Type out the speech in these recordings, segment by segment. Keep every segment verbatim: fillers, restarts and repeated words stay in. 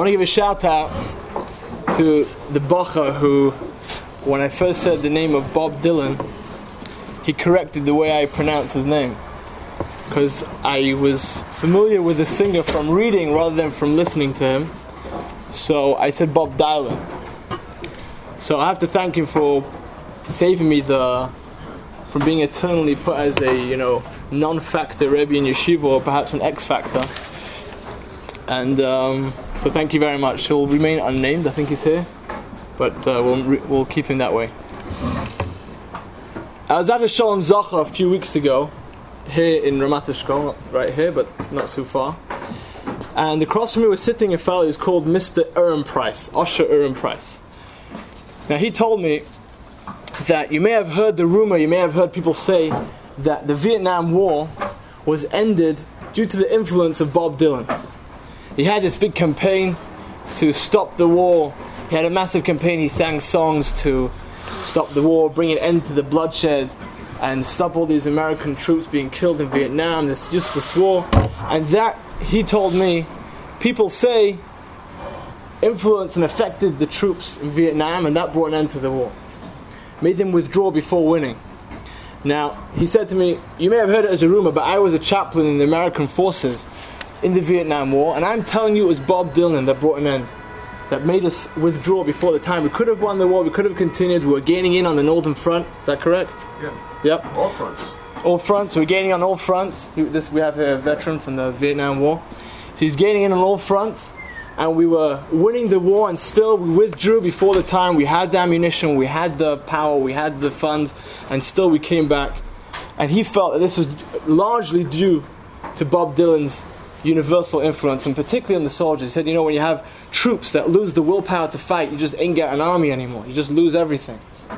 want to give a shout out to the bacha who, when I first said the name of Bob Dylan, he corrected the way I pronounce his name. Because I was familiar with the singer from reading rather than from listening to him. So I said Bob Dylan. So I have to thank him for saving me the from being eternally put as a, you know, non-factor Rebbe in yeshiva, or perhaps an X-factor. And um, so thank you very much. He'll remain unnamed, I think he's here, but uh, we'll, re- we'll keep him that way. I was at a Shalom Zacha a few weeks ago, here in Ramat Eshkol, right here, but not so far. And across from me was sitting a fellow who's called Mister Urim Price, Osher Urim Price. Now he told me that you may have heard the rumor, you may have heard people say that the Vietnam War was ended due to the influence of Bob Dylan. He had this big campaign to stop the war. He had a massive campaign, he sang songs to stop the war, bring an end to the bloodshed, and stop all these American troops being killed in Vietnam, this useless war. And that, he told me, people say influenced and affected the troops in Vietnam, and that brought an end to the war. Made them withdraw before winning. Now, he said to me, you may have heard it as a rumor, but I was a chaplain in the American forces in the Vietnam War, and I'm telling you it was Bob Dylan that brought an end, that made us withdraw before the time. We could have won the war, we could have continued, we were gaining in on the northern front. Is that correct? Yeah. Yep. All fronts. All fronts, we're gaining on all fronts. This, we have a veteran from the Vietnam War. So he's gaining in on all fronts, and we were winning the war, and still we withdrew before the time. We had the ammunition, we had the power, we had the funds, and still we came back. And he felt that this was largely due to Bob Dylan's universal influence, and particularly on the soldiers. He said, you know, when you have troops that lose the willpower to fight, you just ain't got an army anymore. You just lose everything.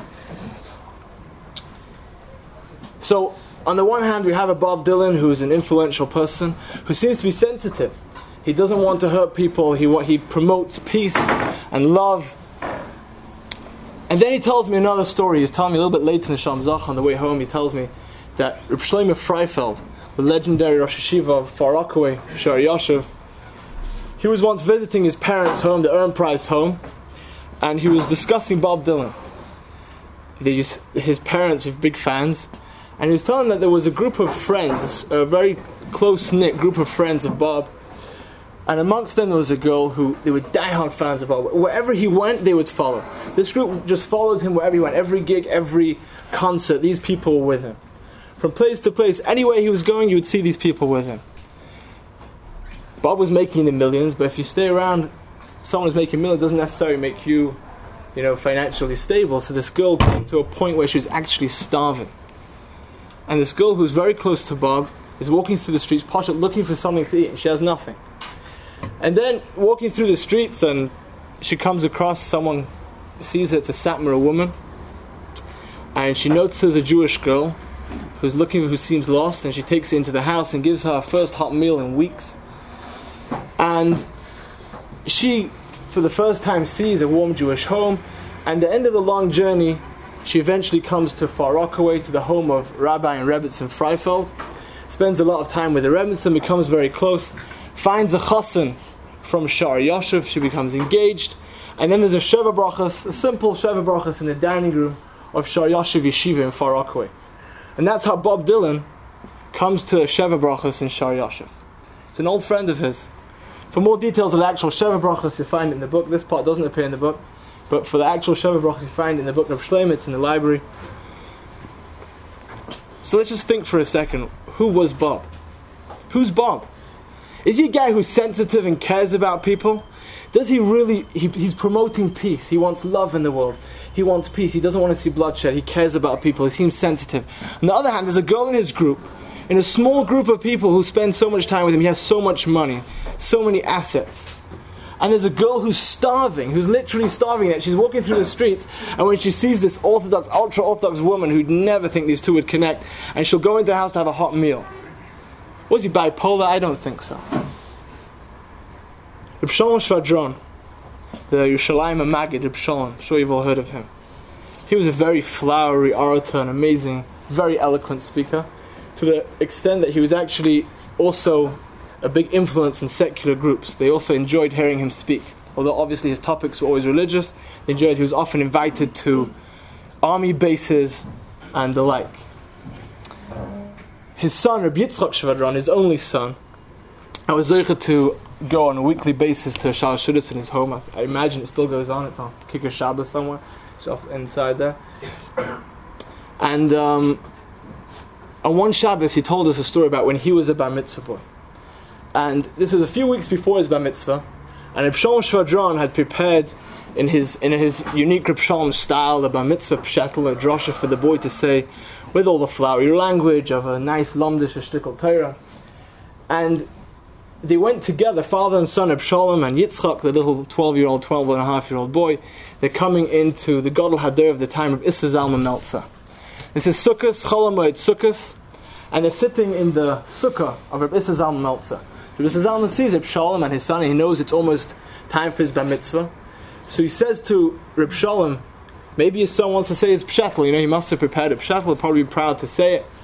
So, on the one hand, we have a Bob Dylan who's an influential person, who seems to be sensitive. He doesn't want to hurt people. He he promotes peace and love. And then he tells me another story. He was telling me a little bit later in the Shalom Zach on the way home. He tells me that Reb Shlomo Freifeld, the legendary Rosh Hashiva of Far Rockaway, Shar Yashuv, he was once visiting his parents' home, the Urim Price home, and he was discussing Bob Dylan. These, his parents were big fans, and he was telling them that there was a group of friends, a very close-knit group of friends of Bob, and amongst them there was a girl who, they were diehard fans of Bob. Wherever he went, they would follow. This group just followed him wherever he went. Every gig, every concert, these people were with him. From place to place, anywhere he was going, you would see these people with him. Bob was making the millions, but if you stay around, someone who's making millions doesn't necessarily make you, you know, financially stable. So this girl came to a point where she was actually starving. And this girl who's very close to Bob is walking through the streets, posh, looking for something to eat, and she has nothing. And then walking through the streets, and she comes across someone, sees her, it's a Satmar, a woman, and she notices a Jewish girl who's looking, who seems lost, and she takes her into the house and gives her her first hot meal in weeks. And she, for the first time, sees a warm Jewish home, and at the end of the long journey, she eventually comes to Far Rockaway, to the home of Rabbi and Rebbetzin Freifeld, spends a lot of time with the Rebbetzin, becomes very close, finds a chassan from Shar Yashuv, she becomes engaged, and then there's a Sheva Brachas, a simple Sheva Brachas in the dining room of Shar Yashuv Yeshiva in Far Rockaway. And that's how Bob Dylan comes to Sheva Brachas in Shar Yashuv. It's an old friend of his. For more details of the actual Sheva Brachas, you'll find it in the book. This part doesn't appear in the book, but for the actual Sheva Brachas, you find it in the book of Shlomo, it's in the library. So let's just think for a second, who was Bob? Who's Bob? Is he a guy who's sensitive and cares about people? Does he really, he, he's promoting peace. He wants love in the world. He wants peace. He doesn't want to see bloodshed. He cares about people. He seems sensitive. On the other hand, there's a girl in his group, in a small group of people who spend so much time with him. He has so much money, so many assets. And there's a girl who's starving, who's literally starving that she's walking through the streets, and when she sees this Orthodox, ultra-Orthodox woman who'd never think these two would connect, and she'll go into the house to have a hot meal. Was he bipolar? I don't think so. Reb Shalom Shvadron, the Yerushalayim Maggid, Reb Shalom, I'm sure you've all heard of him. He was a very flowery orator, an amazing, very eloquent speaker, to the extent that he was actually also a big influence in secular groups. They also enjoyed hearing him speak. although obviously his topics were always religious. They enjoyed. He was often invited to army bases and the like. His son, Rabbi Yitzchak Shvadron, his only son, I was zeicha to go on a weekly basis to Shalosh Seudos in his home. I, I imagine it still goes on. It's on Kicker Shabbos somewhere. It's off inside there. And um, on one Shabbos, he told us a story about when he was a bar mitzvah boy. And this was a few weeks before his bar mitzvah. And Reb Shalom Shvadron had prepared in his in his unique Reb Shalom style the bar mitzvah pshetel, a drosha for the boy to say with all the flowery language of a nice lomdish shtickle Torah. And they went together, father and son, Reb Shalom and Yitzchak, the little twelve-year-old, twelve and a half-year-old boy. They're coming into the Gadol Hador of the time of Issa Zalman Meltzer. This is Sukkos, Chol HaMoed Sukkos, and they're sitting in the sukkah of Reb Issa Zalman Meltzer. Reb Issa Zalman sees Reb Shalom and his son, and he knows it's almost time for his bar mitzvah. So he says to Reb Shalom, maybe his son wants to say his pshetel. You know, he must have prepared a pshetel. He'll probably be proud to say it.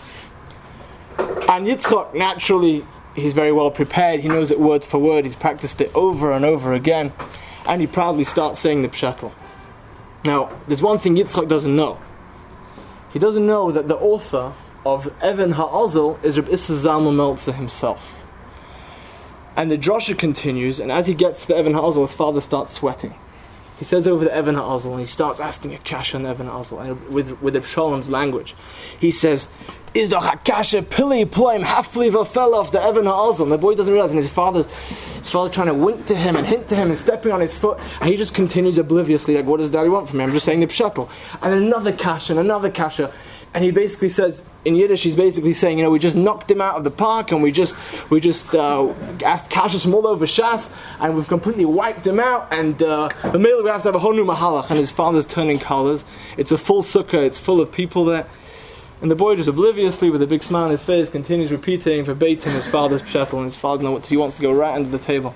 And Yitzchak, naturally, he's very well prepared. He knows it word for word. He's practiced it over and over again. And he proudly starts saying the pshetel. Now, there's one thing Yitzchak doesn't know. He doesn't know that the author of Even HaAzel is Reb Issa Zalman Meltzer himself. And the drosha continues, and as he gets to the Even HaAzel, his father starts sweating. He says over the Even HaAzel, and he starts asking a kasha on the Even HaAzel, and with, with Reb Shalom's language. He says, Is doch a kasha pili ploim hafli v'felov the Even HaAzel. And the boy doesn't realize, and his father's his father's trying to wink to him and hint to him and stepping on his foot, and he just continues obliviously, like, what does daddy want from me? I'm just saying the pshatel. And another kasha, and another kasha. And he basically says, in Yiddish, he's basically saying, you know, we just knocked him out of the park, and we just we just uh, asked kashas from all over Shas, and we've completely wiped him out, and uh, the middle we have to have a whole new mahalach, and his father's turning colors. It's a full sukkah, it's full of people there. And the boy just obliviously, with a big smile on his face, continues repeating verbatim his father's pshetel, and his father knows what he wants to go right under the table.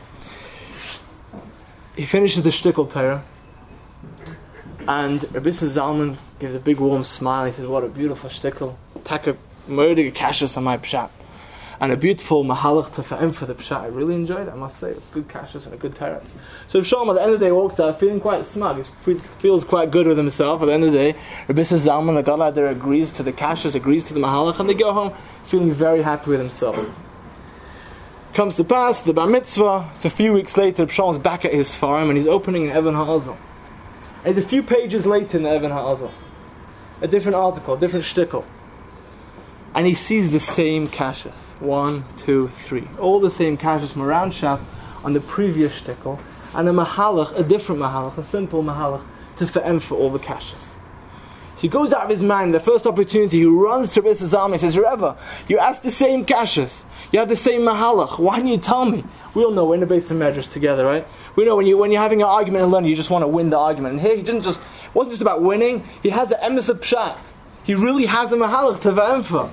He finishes the shtickle Torah, and Reb Issa Zalman gives a big warm smile. He says, what a beautiful shtickle. Taka murdig kashas on my pshat. And a beautiful mahalach to fa'im for the pshat. I really enjoyed it, I must say. It was good kashas and a good teretz. So Shalom at the end of the day walks out feeling quite smug. He feels quite good with himself. At the end of the day, Reb Issa Zalman, the Gadol Hador, agrees to the kashas, agrees to the mahalach, and they go home feeling very happy with himself. Comes to pass, the bar mitzvah. It's a few weeks later, Reb Shalom's back at his farm, and he's opening an Even HaAzel. And a few pages later in the Even HaAzel, a different article, a different shtickle. And he sees the same kashas. One, two, three. All the same kashas from around Shas on the previous shtickle. And a mahalach, a different mahalach, a simple mahalach, to fa'em for all the kashas. So he goes out of his mind, the first opportunity, he runs to Reb Issa Zalman, he says, Rebbe, you asked the same kashas. You have the same mahalach. Why didn't you tell me? We all know we're in the base of measures together, right? We know when, you, when you're having an argument and learning, you just want to win the argument. And here, he didn't just, it wasn't just about winning, he has the emes of pshat. He really has a mahalach to fa'em for.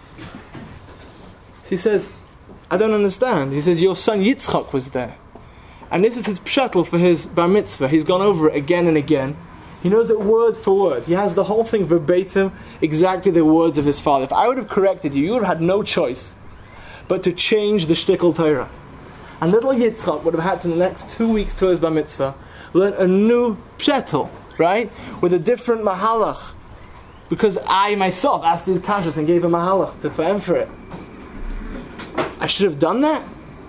He says, I don't understand. He says, your son Yitzchak was there. And this is his pshatel for his bar mitzvah. He's gone over it again and again. He knows it word for word. He has the whole thing verbatim, exactly the words of his father. If I would have corrected you, you would have had no choice but to change the shtickle Torah. And little Yitzchak would have had to, in the next two weeks till his bar mitzvah, learn a new pshatel, right? With a different mahalach. Because I myself asked these kashas and gave a mahalach to fa'em for it. I should have done that?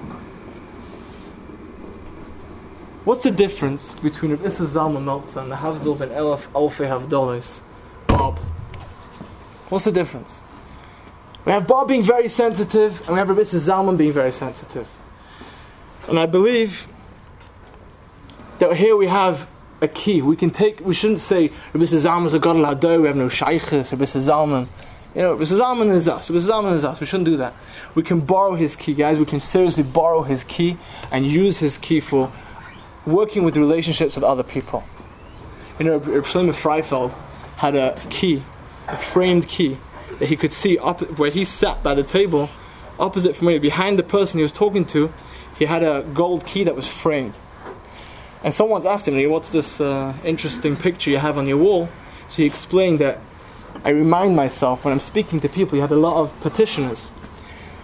What's the difference between Reb Issa Zalman Meltzer and the Havdol ben Elef Alfei Havdolos, Bob? What's the difference? We have Bob being very sensitive, and we have Reb Issa Zalman being very sensitive. And I believe that here we have a key. We can take. We shouldn't say Reb Issa Zalman is a Gadol Hador. We have no shaykhs. Reb Issa Zalman, you know, Reb Issa Zalman is us. Reb Issa Zalman is us. We shouldn't do that. We can borrow his key, guys. We can seriously borrow his key and use his key for working with relationships with other people. You know, Reb Shlomo Freifeld had a key, a framed key that he could see up where he sat by the table, opposite from where behind the person he was talking to. He had a gold key that was framed. And someone's asked him, what's this uh, interesting picture you have on your wall? So he explained that I remind myself when I'm speaking to people, you had a lot of petitioners.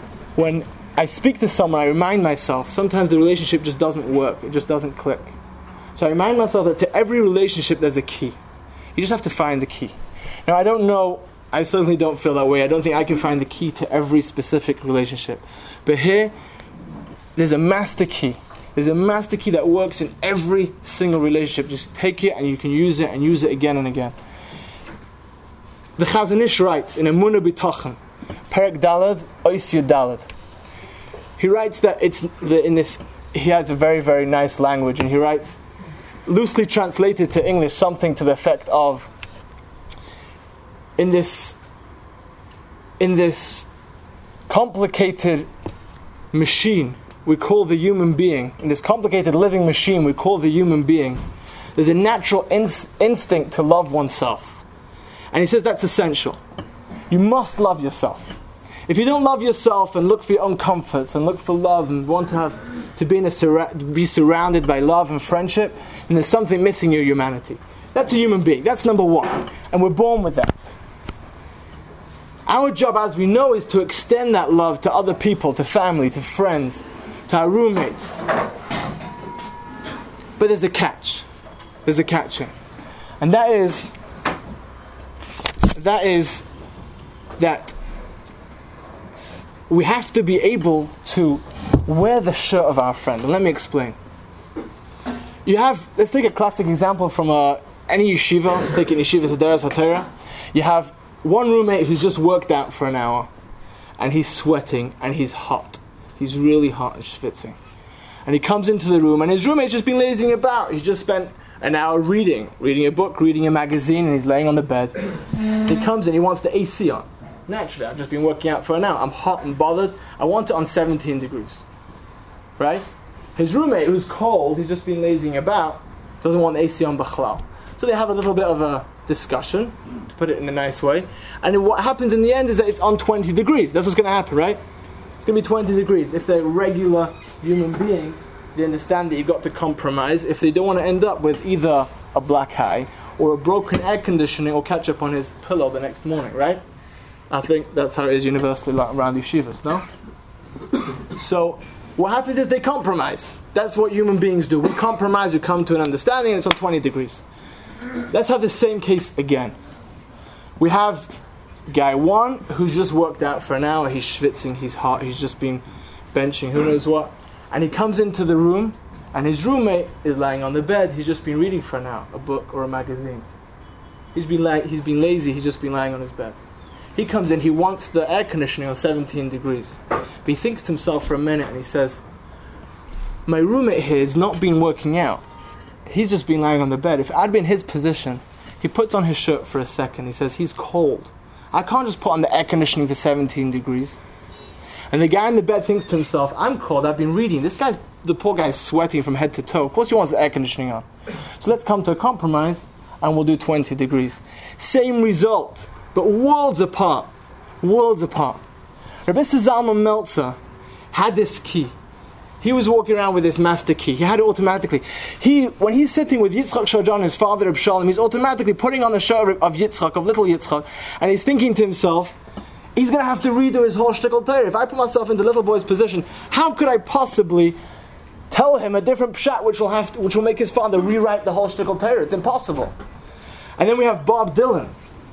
When I speak to someone, I remind myself, sometimes the relationship just doesn't work, it just doesn't click. So I remind myself that to every relationship there's a key. You just have to find the key. Now I don't know, I certainly don't feel that way. I don't think I can find the key to every specific relationship. But here, there's a master key. There's a master key that works in every single relationship. Just take it and you can use it and use it again and again. The Chazon Ish writes in Emunah B'Tochen, Perek Daled, Ois Yud Daled. He writes that it's the, in this. He has a very very nice language, and he writes, loosely translated to English, something to the effect of, in this, in this complicated machine we call the human being, in this complicated living machine we call the human being, there's a natural ins- instinct to love oneself. And he says that's essential. You must love yourself. If you don't love yourself and look for your own comforts and look for love and want to have to be in a sur- be surrounded by love and friendship, then there's something missing in your humanity. That's a human being. That's number one. And we're born with that. Our job, as we know, is to extend that love to other people, to family, to friends, to our roommates. But there's a catch. There's a catch here. And that is that is that we have to be able to wear the shirt of our friend. And let me explain. You have, let's take a classic example from uh, any yeshiva. Let's take an yeshiva Zederes HaTorah. You have one roommate who's just worked out for an hour, and he's sweating, and he's hot. He's really hot and schwitzing. And he comes into the room, and his roommate's just been lazing about. He's just spent an hour reading, reading a book, reading a magazine, and he's laying on the bed. He comes in, he wants the A C on. Naturally, I've just been working out for an hour. I'm hot and bothered. I want it on seventeen degrees. Right? His roommate, who's cold, he's just been lazing about, doesn't want the A C on b'chlal. So they have a little bit of a discussion, to put it in a nice way. And then what happens in the end is that it's on twenty degrees. That's what's going to happen, right? It's going to be twenty degrees. If they're regular human beings, they understand that you've got to compromise if they don't want to end up with either a black eye or a broken air conditioning or catch up on his pillow the next morning, right? I think that's how it is universally around yeshivas, no? So, what happens is they compromise. That's what human beings do. We compromise, we come to an understanding, and it's on twenty degrees. Let's have the same case again. We have guy one who's just worked out for an hour, he's schwitzing, he's hot, he's just been benching, who knows what. And he comes into the room, and his roommate is lying on the bed, he's just been reading for an hour, a book or a magazine. He's been la- he's been lazy, he's just been lying on his bed. He comes in, he wants the air conditioning on seventeen degrees. But he thinks to himself for a minute and he says, my roommate here has not been working out. He's just been lying on the bed. If I'd been in his position, he puts on his shirt for a second. He says, he's cold. I can't just put on the air conditioning to seventeen degrees. And the guy in the bed thinks to himself, I'm cold, I've been reading. This guy's, the poor guy's sweating from head to toe. Of course he wants the air conditioning on. So let's come to a compromise and we'll do twenty degrees. Same result. But worlds apart, worlds apart. Rabbi Zalman Meltzer had this key. He was walking around with this master key. He had it automatically. He, when he's sitting with Yitzchak Shadran, his father Reb Shalom, he's automatically putting on the shirt of Yitzchak, of little Yitzchak, and he's thinking to himself, he's going to have to redo his whole shtickle Torah. If I put myself into little boy's position, how could I possibly tell him a different pshat which will have to, which will make his father rewrite the whole shtickle Torah? It's impossible. And then we have Bob Dylan.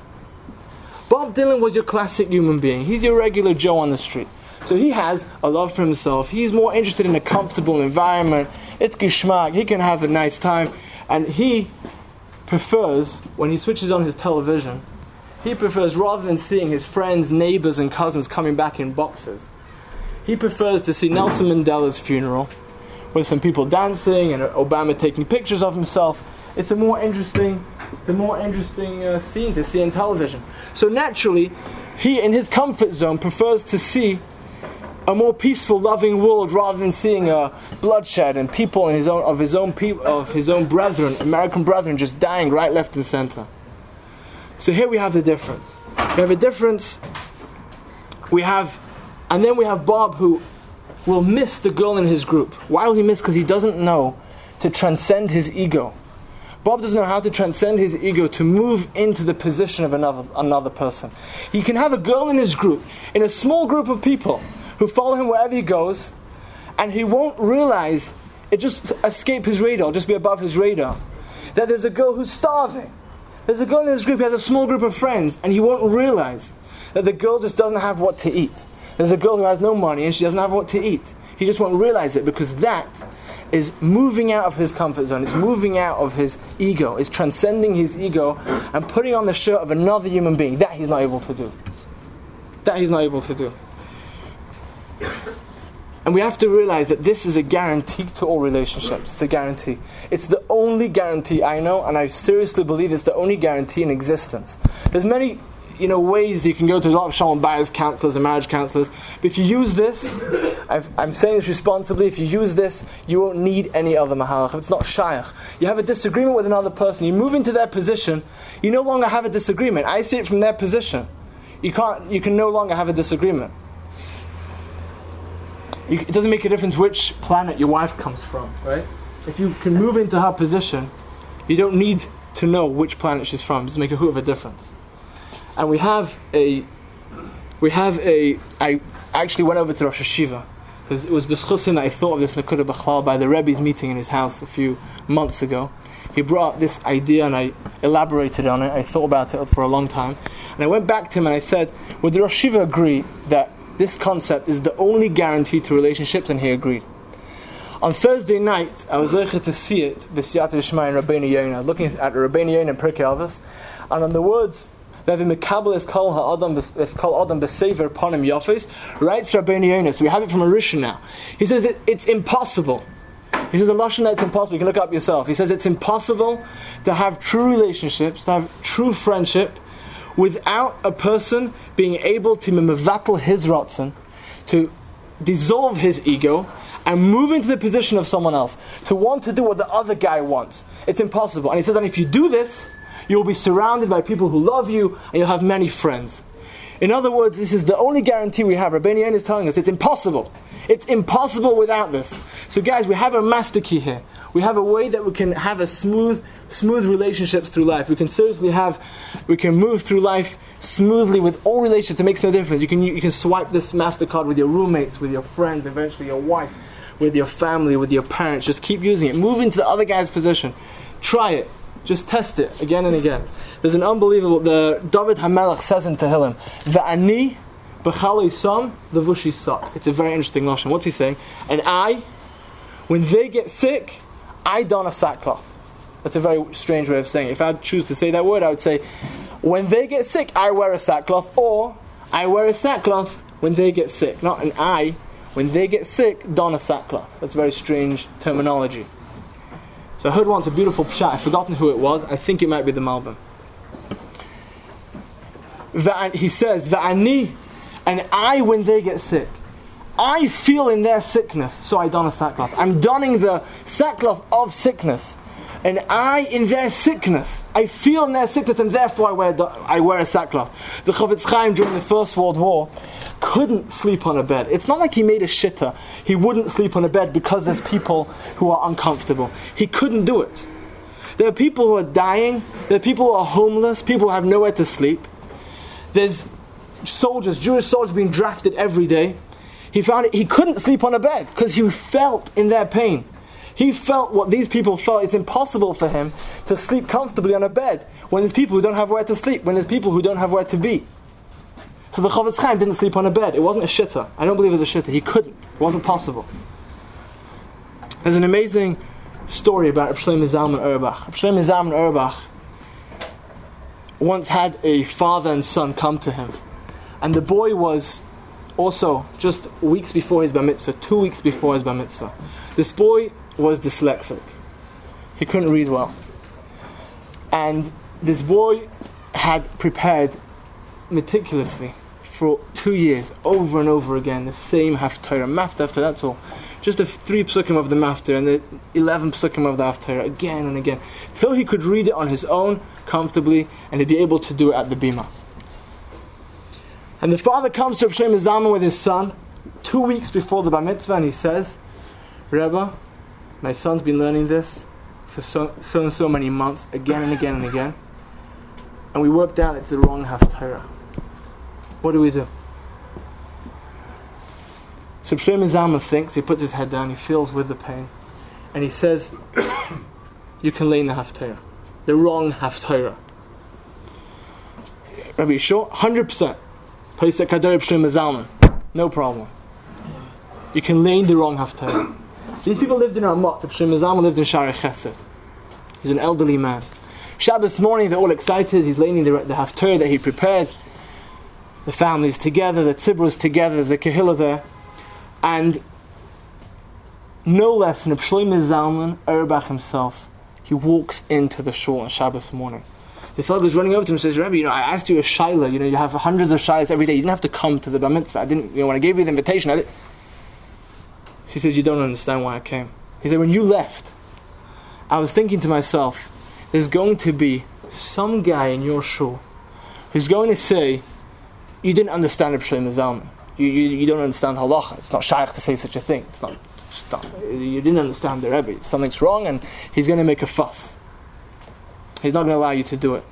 Bob Dylan was your classic human being. He's your regular Joe on the street. So he has a love for himself. He's more interested in a comfortable environment. It's geschmack. He can have a nice time. And he prefers, when he switches on his television, he prefers, rather than seeing his friends, neighbors, and cousins coming back in boxes, he prefers to see Nelson Mandela's funeral with some people dancing and Obama taking pictures of himself. It's a more interesting, it's a more interesting uh, scene to see on television. So naturally, he, in his comfort zone, prefers to see a more peaceful, loving world rather than seeing uh, bloodshed and people in his own of his own people of his own brethren, American brethren, just dying right, left, and center. So here we have the difference. We have a difference. We have, and then we have Bob, who will miss the girl in his group. Why will he miss? Because he doesn't know to transcend his ego. Bob doesn't know how to transcend his ego to move into the position of another another person. He can have a girl in his group, in a small group of people who follow him wherever he goes, and he won't realize it just escape his radar, just be above his radar. That there's a girl who's starving. There's a girl in this group, he has a small group of friends, and he won't realize that the girl just doesn't have what to eat. There's a girl who has no money and she doesn't have what to eat. He just won't realize it because that is moving out of his comfort zone. It's moving out of his ego. It's transcending his ego and putting on the shirt of another human being. That he's not able to do. That he's not able to do. And we have to realize that this is a guarantee to all relationships. It's a guarantee. It's the only guarantee I know, and I seriously believe it's the only guarantee in existence. There's many, you know, ways you can go to a lot of Shalom Bayis counselors and marriage counselors. But if you use this, I've, I'm saying this responsibly, if you use this, you won't need any other mahalach. It's not shaykh. You have a disagreement with another person, you move into their position, you no longer have a disagreement. I see it from their position. You can't. You can no longer have a disagreement. You, it doesn't make a difference which planet your wife comes from, right? If you can move into her position, you don't need to know which planet she's from. It doesn't make a hoot of a difference. And we have a, we have a. I actually went over to Rosh Hashiva because it was b'schusin that I thought of this Nekuda B'chlal by the Rebbe's meeting in his house a few months ago. He brought this idea and I elaborated on it. I thought about it for a long time, and I went back to him and I said, "Would the Rosh Hashiva agree that this concept is the only guarantee to relationships?" And he agreed. On Thursday night, I was able to see it, B'siyat Yishmai and Rabbeinu Yonah, looking at Rabbeinu Yonah and Pirkei Avos, and on the words, Ve'vi Mekabel is called Ha'adam, it's called Adam B'Sever Panim Yafis, writes Rabbeinu Yonah, so we have it from a Rishon now. He says it, it's impossible. He says a lashon that it's impossible. You can look it up yourself. He says it's impossible to have true relationships, to have true friendship, without a person being able to mevatel his ratzon, to dissolve his ego, and move into the position of someone else, to want to do what the other guy wants. It's impossible. And he says that if you do this, you'll be surrounded by people who love you, and you'll have many friends. In other words, this is the only guarantee we have. Rabbeinu Yonah is telling us it's impossible. It's impossible without this. So guys, we have a master key here. We have a way that we can have a smooth, smooth relationships through life. We can seriously have, we can move through life smoothly with all relationships. It makes no difference. You can you can swipe this MasterCard with your roommates, with your friends, eventually your wife, with your family, with your parents. Just keep using it. Move into the other guy's position. Try it. Just test it again and again. There's an unbelievable, the David HaMelech says in Tehillim, Va'ani b'chalei sam levushi sak. It's a very interesting lashon. What's he saying? And I, when they get sick, I don a sackcloth. That's a very strange way of saying it. If I choose to say that word, I would say, when they get sick, I wear a sackcloth, or I wear a sackcloth when they get sick. Not an I, when they get sick, don a sackcloth. That's very strange terminology. So I heard once a beautiful pshat, I've forgotten who it was, I think it might be the Malbim. He says, Va'ani, and I, when they get sick, I feel in their sickness, so I don a sackcloth. I'm donning the sackcloth of sickness. And I, in their sickness, I feel in their sickness, and therefore I wear, I wear a sackcloth. The Chofetz Chaim during the First World War couldn't sleep on a bed. It's not like he made a shitta. He wouldn't sleep on a bed because there's people who are uncomfortable. He couldn't do it. There are people who are dying. There are people who are homeless. People who have nowhere to sleep. There's soldiers, Jewish soldiers being drafted every day. He found it, he couldn't sleep on a bed because he felt in their pain. He felt what these people felt. It's impossible for him to sleep comfortably on a bed when there's people who don't have where to sleep, when there's people who don't have where to be. So the Chofetz Chaim didn't sleep on a bed. It wasn't a shitta. I don't believe it was a shitta. He couldn't. It wasn't possible. There's an amazing story about Reb Shlomo Zalman Auerbach. Reb Shlomo Zalman Auerbach once had a father and son come to him. And the boy was also just weeks before his bar mitzvah, two weeks before his bar mitzvah. This boy was dyslexic. He couldn't read well. And this boy had prepared meticulously for two years, over and over again, the same Haftarah, Mafta Haftarah, that's all. Just the three psukim of the Mafta and the eleven psukim of the Haftarah, again and again, till he could read it on his own, comfortably, and he'd be able to do it at the bima. And the father comes to Reb Shlomo Zalman with his son, two weeks before the bar mitzvah, and he says, Rebbe, my son's been learning this for so, so and so many months, again and again and again, and we worked out it's the wrong Haftarah. What do we do? So Shlomo Zalman thinks, he puts his head down, he feels with the pain. and he says, you can lay in the Haftarah. The wrong Haftarah. Rabbi Yeshua, one hundred percent. No problem. You can lay in the wrong Haftarah. These people lived in Ramot. Rabbi Shlomo Zalman lived in Shaarei Chesed. He's an elderly man. Shabbos morning, they're all excited. He's laying in the, the Haftarah that he prepared. The family's together, the tzibur is together, there's a kehillah there. And no less than Rabbi Shlomo Zalman Auerbach himself, he walks into the shul on Shabbos morning. The fellow goes running over to him and says, Rabbi, you know, I asked you a shayla, you know, you have hundreds of shaylas every day, you didn't have to come to the bar mitzvah. I didn't, you know, when I gave you the invitation, I didn't. She says, you don't understand why I came. He said, when you left, I was thinking to myself, there's going to be some guy in your shul who's going to say, you didn't understand Rabbi Shlomo Zalman. You, you, you don't understand halacha. It's not shaykh to say such a thing. It's not, it's not. You didn't understand the Rebbe. Something's wrong, and he's going to make a fuss. He's not going to allow you to do it.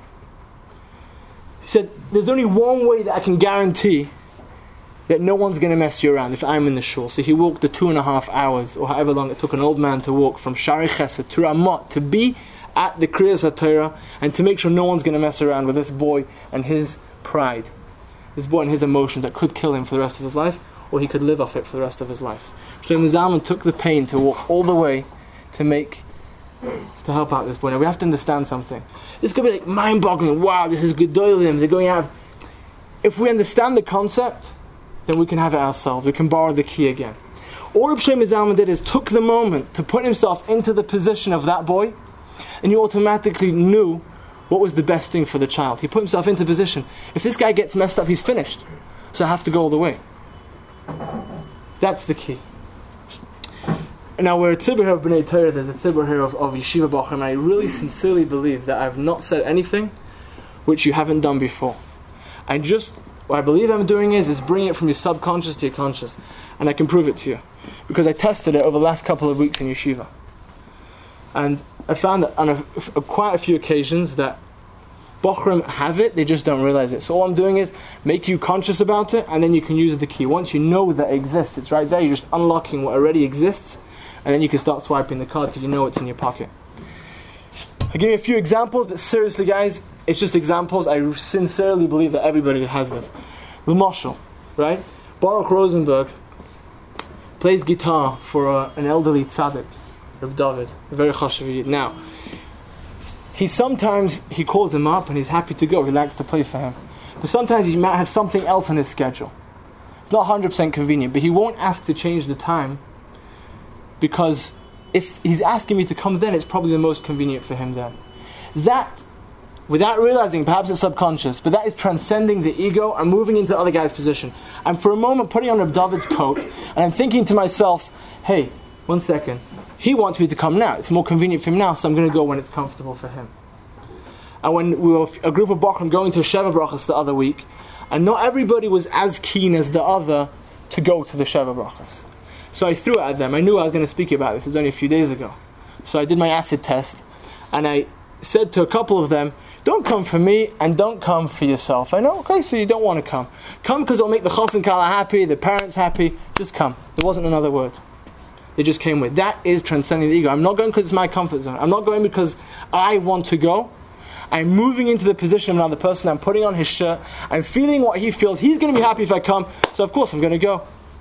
He said, there's only one way that I can guarantee that no one's going to mess you around if I'm in the shul. So he walked the two and a half hours, or however long it took an old man to walk from Shaarei Chesed to Ramot to be at the Kriyas HaTorah and to make sure no one's going to mess around with this boy and his pride. This boy and his emotions that could kill him for the rest of his life, or he could live off it for the rest of his life. Shlomo Zalman took the pain to walk all the way to make, to help out this boy. Now we have to understand something. This could be like mind-boggling. Wow, this is Gedolim. They're going out. If we understand the concept, then we can have it ourselves. We can borrow the key again. All Rabbi Shlomo Zalman did is took the moment to put himself into the position of that boy, and he automatically knew what was the best thing for the child. He put himself into position. If this guy gets messed up, he's finished. So I have to go all the way. That's the key. Now we're a tzibur of B'nai Torah, there's a tzibur here of, of Yeshiva Bochum, and I really sincerely believe that I've not said anything which you haven't done before. I just, what I believe I'm doing is, is bringing it from your subconscious to your conscious. And I can prove it to you. Because I tested it over the last couple of weeks in Yeshiva. And I found that on a, a, quite a few occasions that Bochum have it, they just don't realize it. So all I'm doing is make you conscious about it, and then you can use the key. Once you know that it exists, it's right there, you're just unlocking what already exists, and then you can start swiping the card because you know it's in your pocket. I'll give you a few examples, but seriously guys, it's just examples. I sincerely believe that everybody has this. The Mashal, right? Baruch Rosenberg plays guitar for uh, an elderly tzaddik, Reb David, a very chashuv. Now, he sometimes, he calls him up and he's happy to go, he likes to play for him. But sometimes he might have something else on his schedule. It's not one hundred percent convenient, but he won't ask to change the time, because if he's asking me to come then, it's probably the most convenient for him then. That, without realizing, perhaps it's subconscious, but that is transcending the ego and moving into the other guy's position. I'm for a moment putting on Reb David's coat, and I'm thinking to myself, hey, one second, he wants me to come now. It's more convenient for him now, so I'm going to go when it's comfortable for him. And when we were a group of Bochum going to Sheva Brachas the other week, and not everybody was as keen as the other to go to the Sheva Brachas. So I threw it at them. I knew I was going to speak about this. It was only a few days ago. So I did my acid test, and I said to a couple of them, don't come for me, and don't come for yourself. I know, okay, so you don't want to come. Come because it'll make the Chos and Kala happy, the parents happy. Just come. There wasn't another word. They just came with. That is transcending the ego. I'm not going because it's my comfort zone. I'm not going because I want to go. I'm moving into the position of another person. I'm putting on his shirt. I'm feeling what he feels. He's going to be happy if I come. So of course I'm going to go.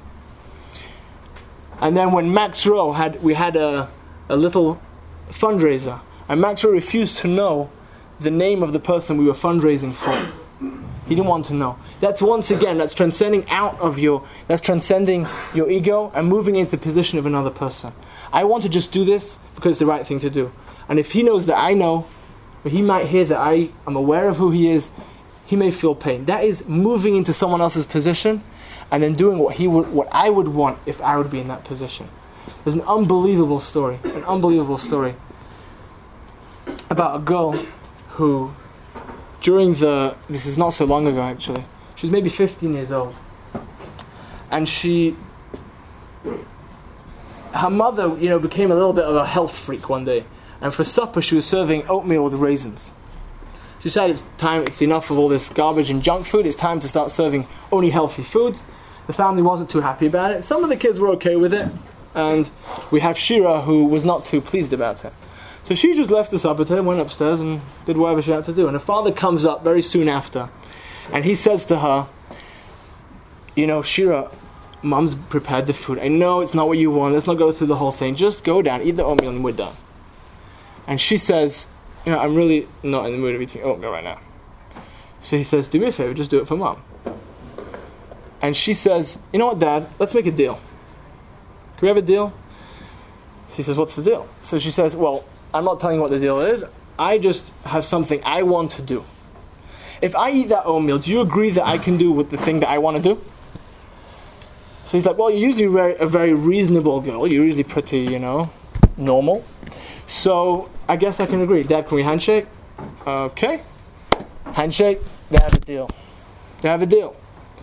And then when Max Rowe had, we had a, a little fundraiser. And Max Rowe refused to know the name of the person we were fundraising for. He didn't want to know. That's once again, that's transcending out of your, that's transcending your ego and moving into the position of another person. I want to just do this because it's the right thing to do. And if he knows that I know, or he might hear that I am aware of who he is, he may feel pain. That is moving into someone else's position and then doing what he would, what I would want if I would be in that position. There's an unbelievable story, an unbelievable story about a girl who, during the, this is not so long ago actually, she was maybe fifteen years old, and she, her mother, you know, became a little bit of a health freak one day, and for supper she was serving oatmeal with raisins. She decided it's time, it's enough of all this garbage and junk food, it's time to start serving only healthy foods. The family wasn't too happy about it. Some of the kids were okay with it, and we have Shira, who was not too pleased about it. So she just left the supper table, went upstairs and did whatever she had to do. And her father comes up very soon after, and he says to her, you know, Shira, Mum's prepared the food. I know it's not what you want. Let's not go through the whole thing. Just go down, eat the oatmeal, and we're done. And she says, you know, I'm really not in the mood of eating oatmeal right now. So he says, do me a favor, just do it for Mum. And she says, you know what, Dad, let's make a deal. Can we have a deal? She says, what's the deal? So she says, well, I'm not telling you what the deal is. I just have something I want to do. If I eat that oatmeal, do you agree that I can do with the thing that I want to do? So he's like, well, you're usually very, a very reasonable girl. You're usually pretty, you know, normal. So I guess I can agree. Dad, can we handshake? Okay. Handshake. They have a deal. They have a deal.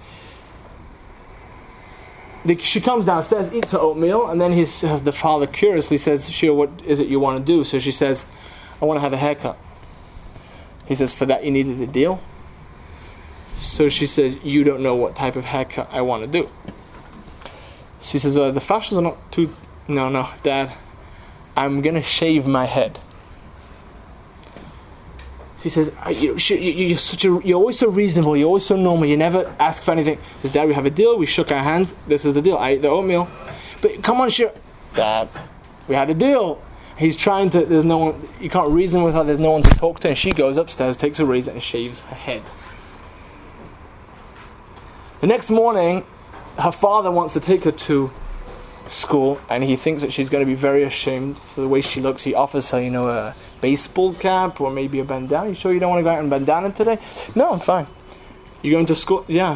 The, she comes downstairs, eats her oatmeal, and then his, uh, the father curiously says, Shira, what is it you want to do? So she says, I want to have a haircut. He says, for that you needed a deal? So she says, you don't know what type of haircut I want to do. She says, uh, the fashions are not too... No, no, Dad, I'm going to shave my head. He says, you, you're, such a, you're always so reasonable, you're always so normal, you never ask for anything. He says, Dad, we have a deal, we shook our hands, this is the deal, I ate the oatmeal. But come on, Shira. Dad, we had a deal. He's trying to, there's no one, you can't reason with her, there's no one to talk to, and she goes upstairs, takes a razor, and shaves her head. The next morning, her father wants to take her to school, and he thinks that she's going to be very ashamed for the way she looks. He offers her, you know, a baseball cap or maybe a bandana. You sure you don't want to go out in bandana today? No, I'm fine. You going to school? Yeah.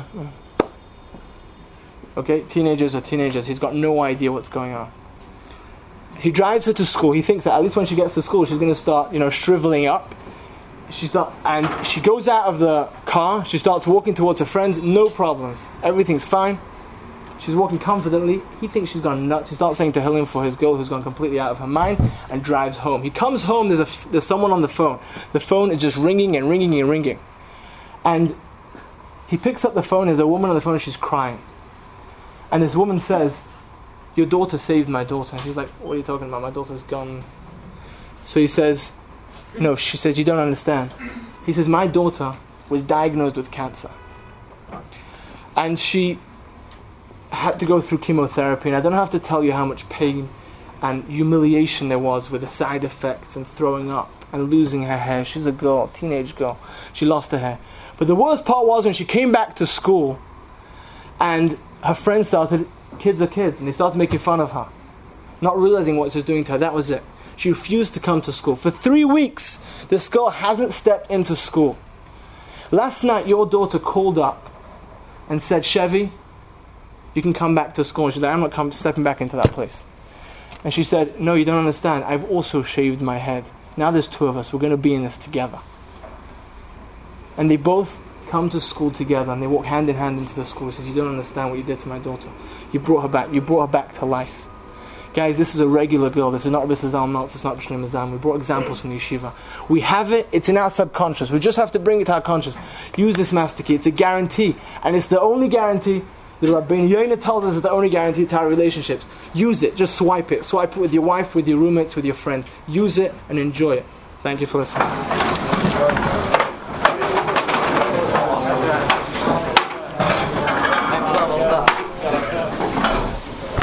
Okay, teenagers are teenagers. He's got no idea what's going on. He drives her to school. He thinks that at least when she gets to school, she's going to start, you know, shriveling up. She start, and she goes out of the car. She starts walking towards her friends. No problems. Everything's fine. She's walking confidently. He thinks she's gone nuts. He starts saying Tehillim for his girl who's gone completely out of her mind, and drives home. He comes home, there's a, there's someone on the phone. The phone is just ringing and ringing and ringing. And he picks up the phone, there's a woman on the phone, and she's crying. And this woman says, your daughter saved my daughter. And he's like, what are you talking about? My daughter's gone. So he says, no, she says, you don't understand. He says, my daughter was diagnosed with cancer. And she had to go through chemotherapy, and I don't have to tell you how much pain and humiliation there was with the side effects and throwing up and losing her hair. She's a girl, teenage girl. She lost her hair. But the worst part was when she came back to school and her friends started, kids are kids, and they started making fun of her, not realizing what she was doing to her. That was it. She refused to come to school. For three weeks, this girl hasn't stepped into school. Last night, your daughter called up and said, Chevy, you can come back to school. And she's like, I'm not come, stepping back into that place. And she said, no, you don't understand. I've also shaved my head. Now there's two of us. We're going to be in this together. And they both come to school together, and they walk hand in hand into the school. She says, you don't understand what you did to my daughter. You brought her back. You brought her back to life. Guys, this is a regular girl. This is not Rabbi Zal Meltz. It's not B'Shnei Mazam. We brought examples from the yeshiva. We have it. It's in our subconscious. We just have to bring it to our conscious. Use this master key. It's a guarantee. And it's the only guarantee. The Rabbeinu Yonah tells us it's the only guarantee to our relationships. Use it. Just swipe it. Swipe it with your wife, with your roommates, with your friends. Use it and enjoy it. Thank you for listening.